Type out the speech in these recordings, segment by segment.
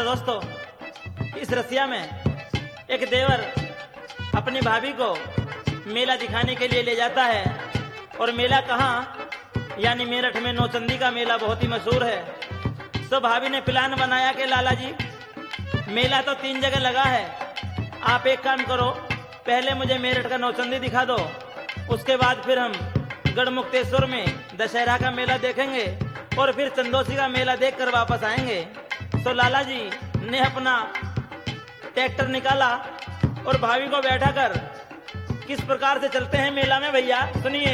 दोस्तों, इस रसिया में एक देवर अपनी भाभी को मेला दिखाने के लिए ले जाता है। और मेला कहाँ, यानी मेरठ में नौचंदी का मेला बहुत ही मशहूर है। तो भाभी ने प्लान बनाया कि लाला जी, मेला तो 3 जगह लगा है, आप एक काम करो, पहले मुझे मेरठ का नौचंदी दिखा दो, उसके बाद फिर हम गढ़मुक्तेश्वर में दशहरा का मेला देखेंगे और फिर चंदोसी का मेला देखकर वापस आएंगे। तो लाला जी ने अपना ट्रैक्टर निकाला और भाभी को बैठा कर किस प्रकार से चलते हैं मेला में, भैया सुनिए।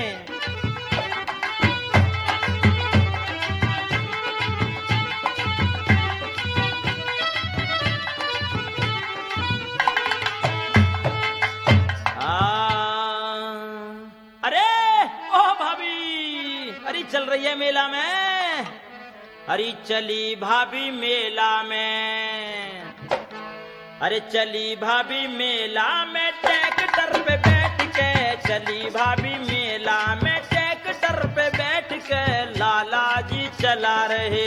अरे ओ भाभी, अरे चल रही है मेला में, अरे चली भाभी मेला में, अरे चली भाभी मेला में ट्रैक्टर पे बैठ के, चली भाभी मेला में ट्रैक्टर पे बैठ के लाला जी चला रहे,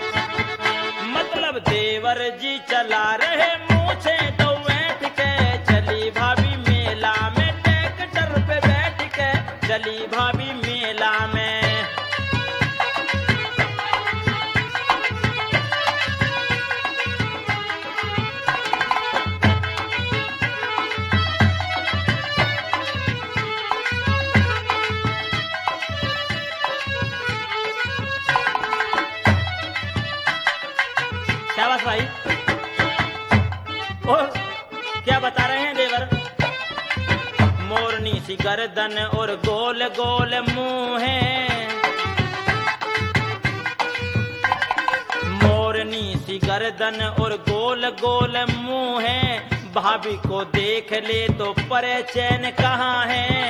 मतलब देवर जी चला रहे मूछे तो बैठ के, चली भाभी मेला में ट्रैक्टर पे बैठ के, चली भाभी मेला में। शाबाश भाई। और क्या बता रहे हैं देवर, मोरनी सी गर्दन और गोल गोल मुंह है, मोरनी सी गर्दन और गोल गोल मुंह है, भाभी को देख ले तो परे चैन कहाँ है,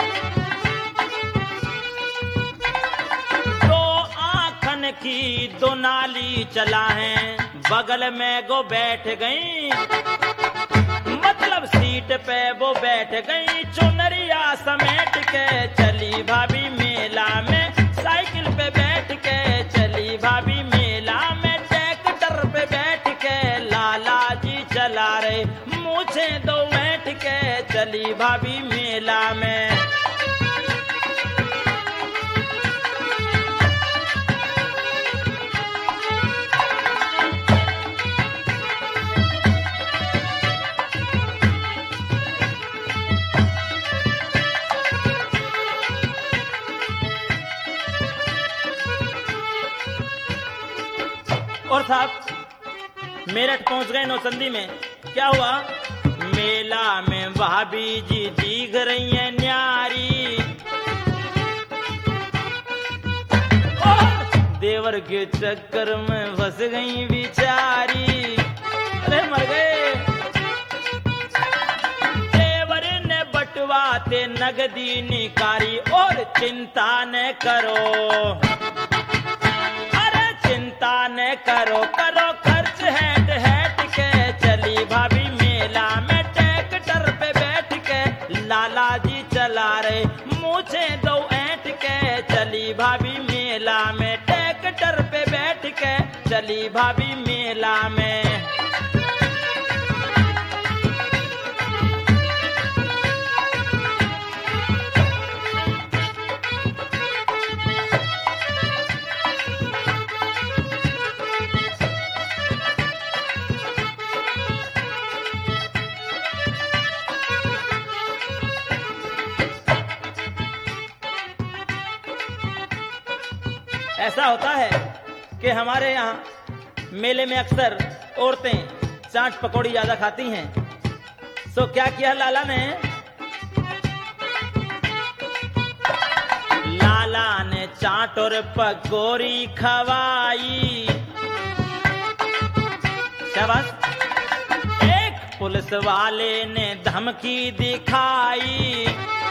दो आँखन की दो नाली चला है, बगल में वो बैठ गई, मतलब सीट पे वो बैठ गई, चुनरिया समेट के, चली भाभी मेला में साइकिल पे बैठ के, चली भाभी मेला में ट्रैक्टर पे बैठ के लाला जी चला रहे मूछे दो बैठ के, चली भाभी मेला में। और साहब मेरठ पहुंच गए नौचंदी में, क्या हुआ, मेला में भाभी जी दिख रही है न्यारी, और देवर के चक्कर में फंस गई बेचारी, अरे मर गए। देवर ने बटवाते नगदी निकारी और चिंता न करो, चिंता न करो, करो खर्च हैट हैट के, चली भाभी मेला में ट्रैक्टर पे बैठ के लाला जी चला रहे मूछे दो ऐंठ के, चली भाभी मेला में ट्रैक्टर पे बैठ के, चली भाभी मेला में। ऐसा होता है कि हमारे यहाँ मेले में अक्सर औरतें चाट पकौड़ी ज्यादा खाती हैं। तो क्या किया लाला ने, लाला ने चाट और पकौड़ी खवाई, शाबाश। एक पुलिस वाले ने धमकी दिखाई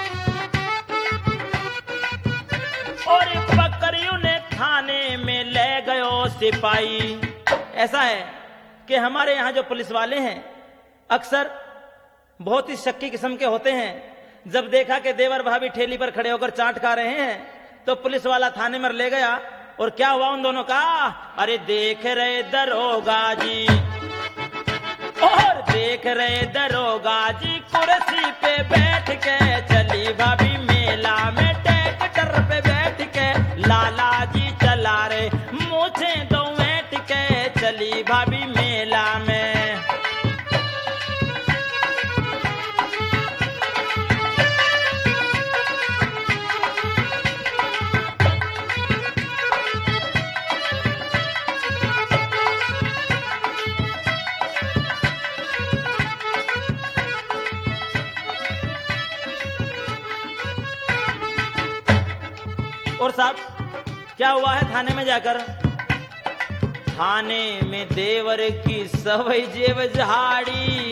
और बकरियों ने थाने में ले गयो सिपाही। ऐसा है कि हमारे यहाँ जो पुलिस वाले हैं अक्सर बहुत ही शक्की किस्म के होते हैं। जब देखा कि देवर भाभी ठेली पर खड़े होकर चाट खा रहे हैं तो पुलिस वाला थाने में ले गया। और क्या हुआ उन दोनों का, अरे देख रहे दरोगा जी, और देख रहे दरोगा जी कुर्सी पे बैठ के, चली भाभी मेला में ट्रैक्टर पे बैठ के, लाला जी चला रहे मूछे दो बैठ के, चली भाभी मेला में। और साहब क्या हुआ है थाने में जाकर? थाने में देवर की सवई जेब झाड़ी,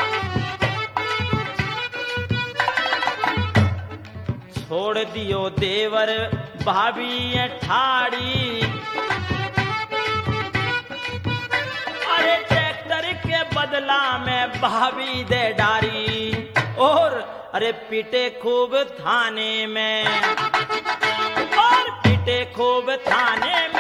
छोड़ दियो देवर भाभी ठाड़ी, अरे ट्रैक्टर के बदला में भाभी दे डारी, और अरे पीटे खूब थाने में, और पीटे खूब थाने